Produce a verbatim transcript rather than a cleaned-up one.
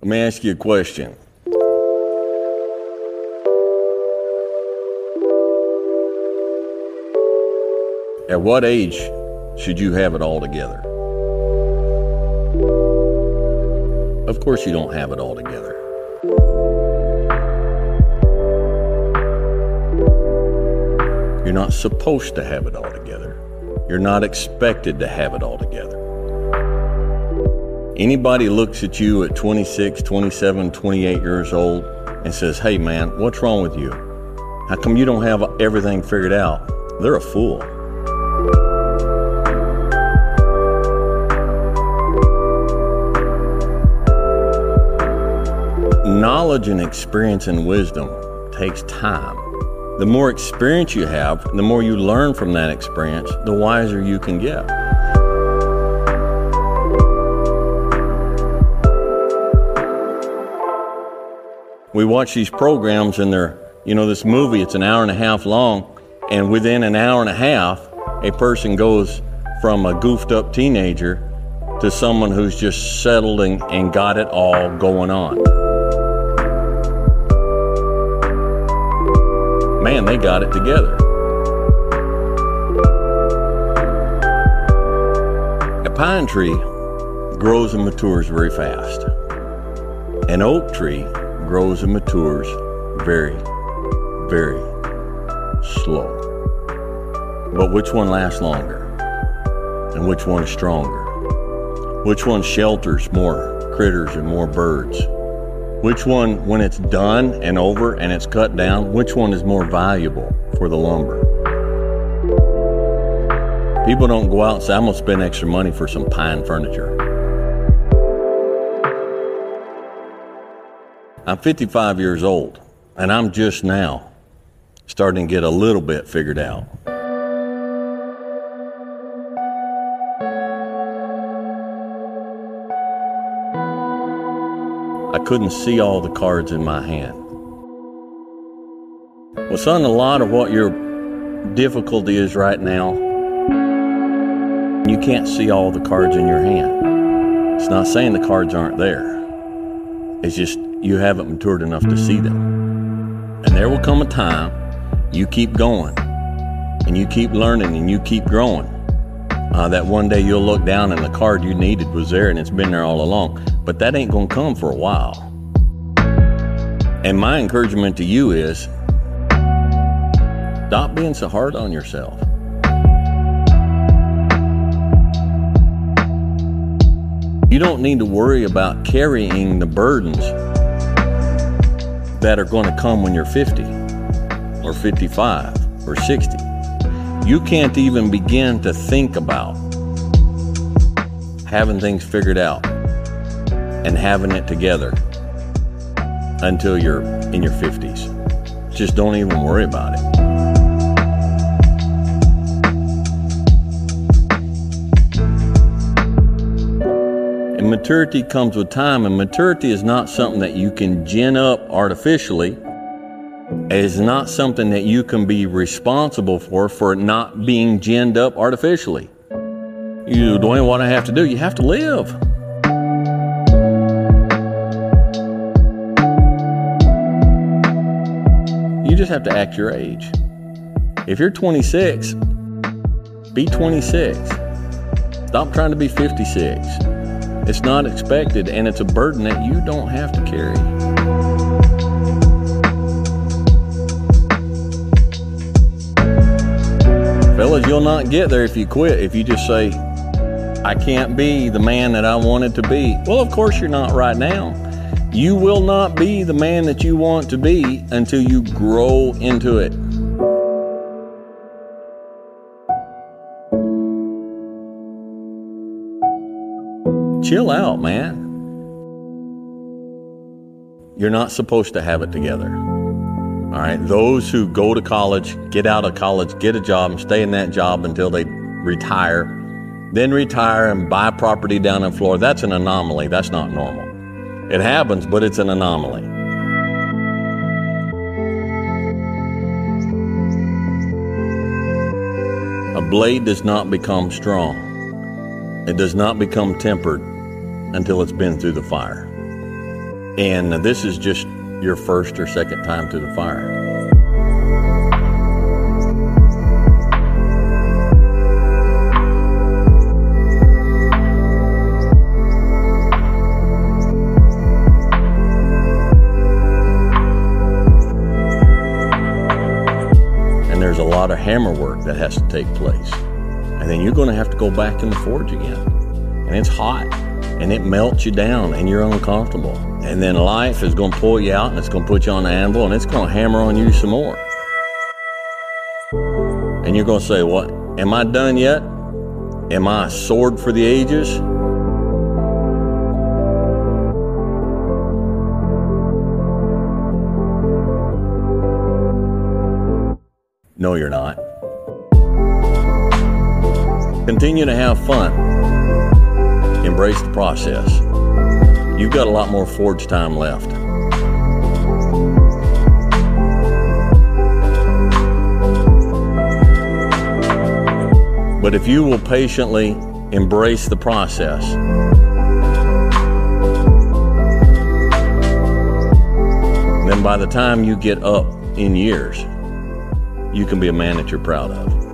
Let me ask you a question. At what age should you have it all together? Of course you don't have it all together. You're not supposed to have it all together. You're not expected to have it all together. Anybody looks at you at twenty-six, twenty-seven, twenty-eight years old and says, hey man, what's wrong with you? How come you don't have everything figured out? They're a fool. Knowledge and experience and wisdom takes time. The more experience you have, the more you learn from that experience, the wiser you can get. We watch these programs and they're, you know, this movie, it's an hour and a half long, and within an hour and a half, a person goes from a goofed up teenager to someone who's just settled and, and got it all going on. Man, they got it together. A pine tree grows and matures very fast. An oak tree grows and matures very, very slow. But which one lasts longer? And which one is stronger? Which one shelters more critters and more birds? Which one, when it's done and over and it's cut down, which one is more valuable for the lumber? People don't go out and say, I'm gonna spend extra money for some pine furniture. I'm fifty-five years old, and I'm just now starting to get a little bit figured out. I couldn't see all the cards in my hand. Well, son, a lot of what your difficulty is right now, you can't see all the cards in your hand. It's not saying the cards aren't there. It's just you haven't matured enough to see them. And there will come a time you keep going and you keep learning and you keep growing. Uh, that one day you'll look down and the card you needed was there and it's been there all along. But that ain't gonna come for a while. And my encouragement to you is, stop being so hard on yourself. You don't need to worry about carrying the burdens that are gonna come when you're fifty or fifty-five or sixty. You can't even begin to think about having things figured out and having it together until you're in your fifties. Just don't even worry about it. And maturity comes with time, and maturity is not something that you can gin up artificially. It is not something that you can be responsible for, for not being ginned up artificially. You doing what I have to do, you have to live. You just have to act your age. If you're twenty-six, be twenty-six. Stop trying to be fifty-six. It's not expected, and it's a burden that you don't have to carry. Fellas, you'll not get there if you quit. If you just say, I can't be the man that I wanted to be. Well, of course you're not right now. You will not be the man that you want to be until you grow into it. Chill out, man. You're not supposed to have it together. All right, those who go to college, get out of college, get a job, and stay in that job until they retire, then retire and buy property down in Florida, that's an anomaly. That's not normal. It happens, but it's an anomaly. A blade does not become strong. It does not become tempered until it's been through the fire. And this is just your first or second time through the fire. And there's a lot of hammer work that has to take place. And then you're going to have to go back in the forge again. And it's hot, and it melts you down, and you're uncomfortable. And then life is going to pull you out, and it's going to put you on the anvil, and it's going to hammer on you some more. And you're going to say, what? Am I done yet? Am I a sword for the ages? No, you're not. Continue to have fun. Embrace the process. You've got a lot more forge time left. But if you will patiently embrace the process, then by the time you get up in years, you can be a man that you're proud of.